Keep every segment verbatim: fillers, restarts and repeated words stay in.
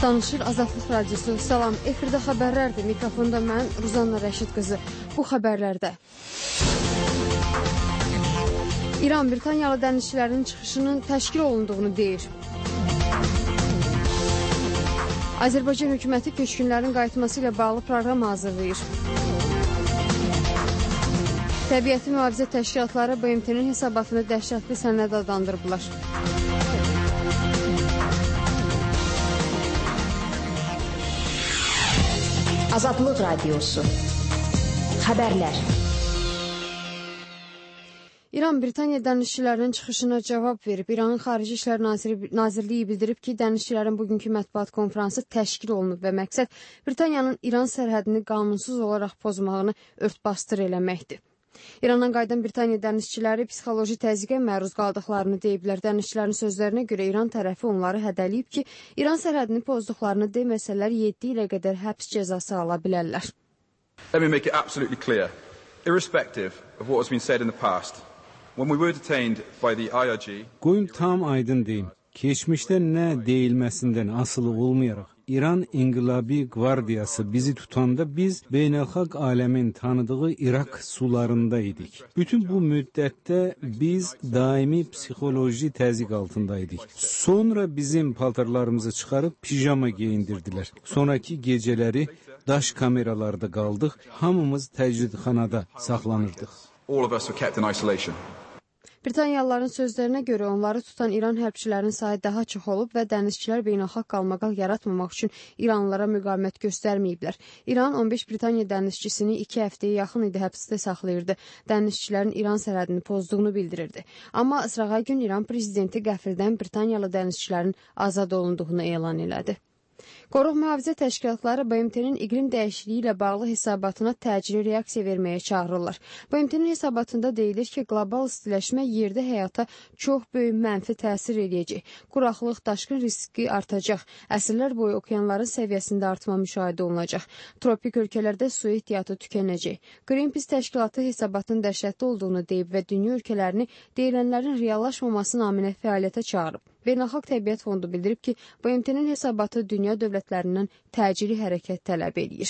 Danışır Azadlıq Radiosu. Salam, efirdə xəbərlərdir. Mikrofonda mən, Ruzanna Rəşid qızı. Bu xəbərlərdə İran Britaniyalı dənizçilərin çıxışının təşkil olunduğunu deyir. Azərbaycan hökuməti köçkünlərin qayıtması ilə bağlı proqram hazırlayır. Təbiəti mühafizə təşkilatları B M T-nin hesabatını dəhşətli sənəd adlandırıblar. Azadlıq Radiosu. Xəbərlər. İran Britaniya dənizçilərinin çıxışına cavab verib. İranın Xarici İşlər Naziri, Nazirliyi bildirib ki, dənizçilərin bugünkü mətbuat konfransı təşkil olunub və məqsəd Britaniyanın İran sərhədini qanunsuz olaraq pozmağını örtbasdır eləməkdir. İrandan qayıdan Britaniya dənizçiləri psixoloji təzyiqə məruz qaldıqlarını deyiblər. Dənizçilərin sözlərinə görə İran tərəfi onları hədələyib ki, İran sərhədini pozduqlarını deməsələr yeddi ilə qədər həbs cəzası ala bilərlər. Let me make it absolutely clear, irrespective of what has been said in the past, when we were detained by the I R G... Qoyun tam aydın deyim. Keçmişdə nə deyilməsindən asılı olmayaraq, İran İnqilabi Qvardiyası bizi tutanda biz beynəlxalq aləmin tanıdığı İraq sularında idik. Bütün bu müddətdə biz daimi psixoloji təzyiq altında idik. Sonra bizim paltarlarımızı çıxarıb pijama geyindirdilər. Sonraki gecələri daş kameralarda qaldıq, hamımız təcridxanada saxlanırdıq. All of us were kept in isolation. Britaniyalıların sözlərinə görə onları tutan İran hərbçilərinin sayı daha çox olub və dənizçilər beynəlxalq qalmaqal yaratmamaq üçün İranlılara müqavimət göstərməyiblər. İran on beş Britaniya dənizçisini iki həftəyə yaxın idi həbsdə saxlayırdı. Dənizçilərin İran sərhədini pozduğunu bildirirdi. Amma sırağa gün İran prezidenti qəfildən Britaniyalı dənizçilərin azad olunduğunu elan elədi. Qoruq mühafizə təşkilatları B M T-nin iqlim dəyişikliyi ilə bağlı hesabatına təcili reaksiya verməyə çağırırlar. B M T-nin hesabatında deyilir ki, qlobal istiləşmə yerdə həyata çox böyük mənfi təsir edəcək. Quraqlıq, daşqın riski artacaq. Əsrlər boyu okeanların səviyyəsində artma müşahidə olunacaq. Tropik ölkələrdə su ehtiyatı tükənəcək. Greenpeace təşkilatı hesabatın dəhşətli olduğunu deyib və dünya ölkələrini deyilənlərin reallaşmaması naminə fəaliyyətə çağırıb. Beynəlxalq Təbiət Fondu bildirib ki, B M T-nin hesabatı dünya dövlətlərindən təcili hərəkət tələb edir.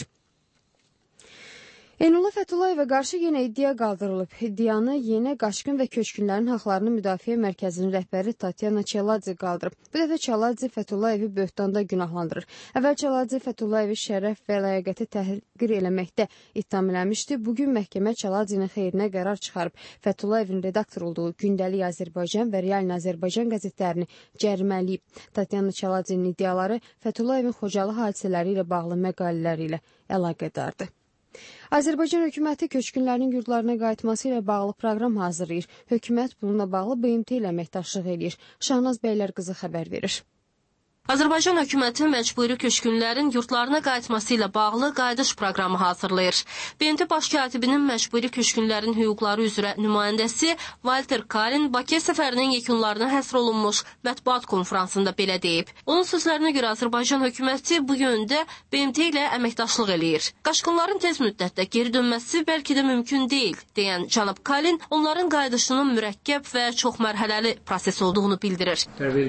Eynullah Fətullayevə qarşı yenə iddia qaldırılıb. İddianı Yeni Qaçqın və Köçkünlərin Haqlarını Müdafiə Mərkəzinin rəhbəri Tatyana Çeladze qaldırıb. Bu dəfə Çeladze Fətullayevi böhtanda günahlandırır. Əvvəl Çeladze Fətullayevi şərəf və ləyaqəti təhqir eləməkdə ittiham eləmişdi. Bugün məhkəmə Çeladzenin xeyrinə qərar çıxarıb. Fətullayevin redaktor olduğu Gündəlik Azərbaycan və Realin Azərbaycan qəzetlərini cərimələyib. Tatyana Çeladzenin iddiaları Fətullayevin Xocalı hadisələri ilə bağlı məqalələri ilə əlaqədardır. Azərbaycan hökuməti köçkünlərin yurdlarına qayıtması ilə bağlı proqram hazırlayır. Hökumət bununla bağlı B M T ilə əməkdaşlıq edir. Şahnaz Bəylər qızı xəbər verir. Azərbaycan hökuməti məcburi köçkünlərin yurtlarına qayıtması ilə bağlı qayıdış proqramı hazırlayır. B M T baş katibinin məcburi köçkünlərin hüquqları üzrə nümayəndəsi Walter Kalin Bakıya səfərinin yekunlarına həsr olunmuş mətbuat konfransında belə deyib. Onun sözlərinə görə Azərbaycan hökuməti bu yöndə B M T ilə əməkdaşlıq eləyir. Qaçqınların tez müddətdə geri dönməsi bəlkə də mümkün deyil, deyən cənab Kalin onların qayıdışının mürəkkəb və çox mərhələli proses olduğunu bildirir.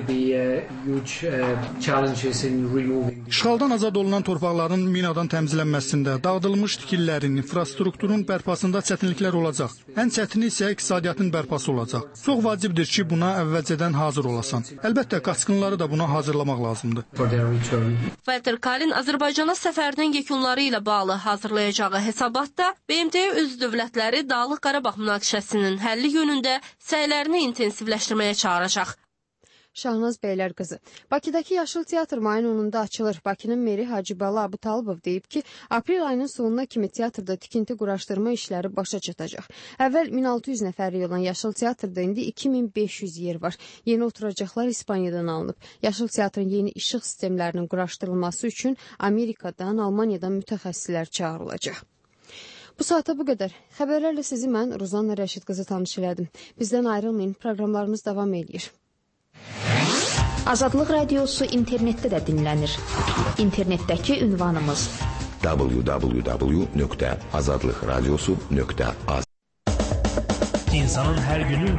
İşğaldan azad olunan torpaqların minadan təmizlənməsində, dağıdılmış tikililərin, infrastrukturun bərpasında çətinliklər olacaq. Ən çətini isə iqtisadiyyatın bərpası olacaq. Çox vacibdir ki, buna əvvəlcədən hazır olasan. Əlbəttə, qaçqınları da buna hazırlamaq lazımdır. Walter Kalin Azərbaycana səfərinin yekunları ilə bağlı hazırlayacağı hesabatda B M T öz dövlətləri Dağlıq Qarabağ münaqişəsinin həlli yönündə səylərini intensivləşdirməyə çağıracaq. Şahnaz Bəylər qızı. Bakıdakı Yaşıl Teatr mayın onunda açılır. Bakının meri Hacıbala Abutalbov deyib ki, aprel ayının sonuna kimi teatrda tikinti quraşdırma işləri başa çatacaq. Əvvəl min altı yüz nəfərlik olan Yaşıl Teatrda indi iki min beş yüz yer var. Yeni oturacaqlar İspaniyadan alınıb. Yaşıl Teatrın yeni işıq sistemlərinin quraşdırılması üçün Amerikadan, Almaniyadan mütəxəssislər çağırılacaq. Bu saata bu qədər. Xəbərlərlə sizi mən Ruzanna Rəşid qızı tanış elədim. Bizdən ayrılmayın, proqramlarımız davam edir. Azadlıq Radiosu internetdə də dinlənir. İnternetdəki ünvanımız w w w nöqtə azadlıqradiosu nöqtə az. İnsanın hər günü